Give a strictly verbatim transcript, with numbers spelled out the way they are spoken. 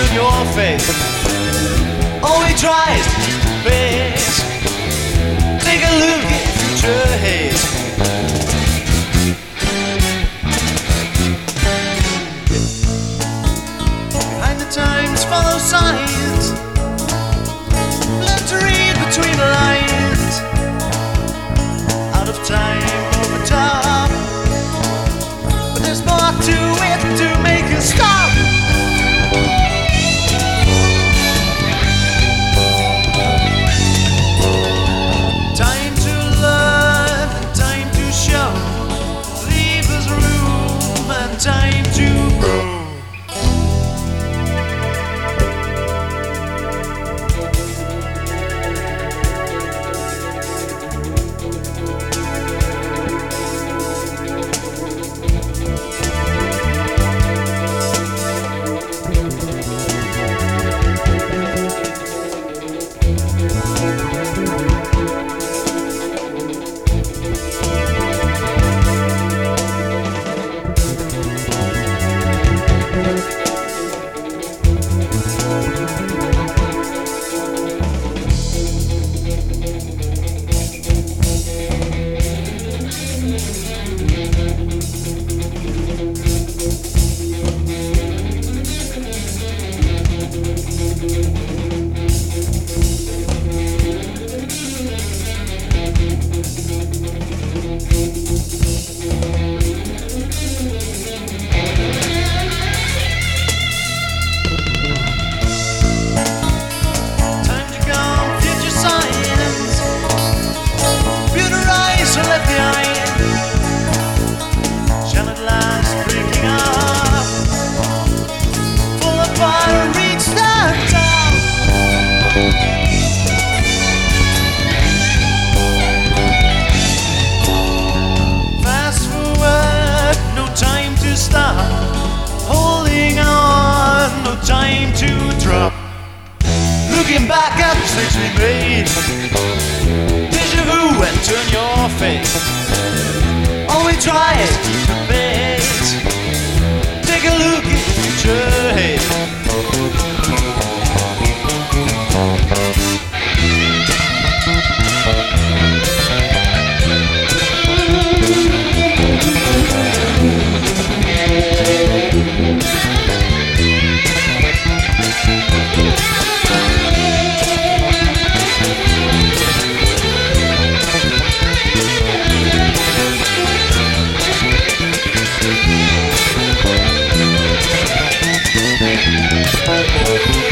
turn your face. All he tries to keep the pace. Take a look at future haze. Behind the times follow signs. Learn to read between the lines. Out of time, over top. But there's more to it to make us stop. Time to learn, time to show. Leave us room and time to grow. Time to drop. Looking back at the mistakes we made. Deja vu and turn your face. All we try is keep the pace. Take a look at future haze. Thank you.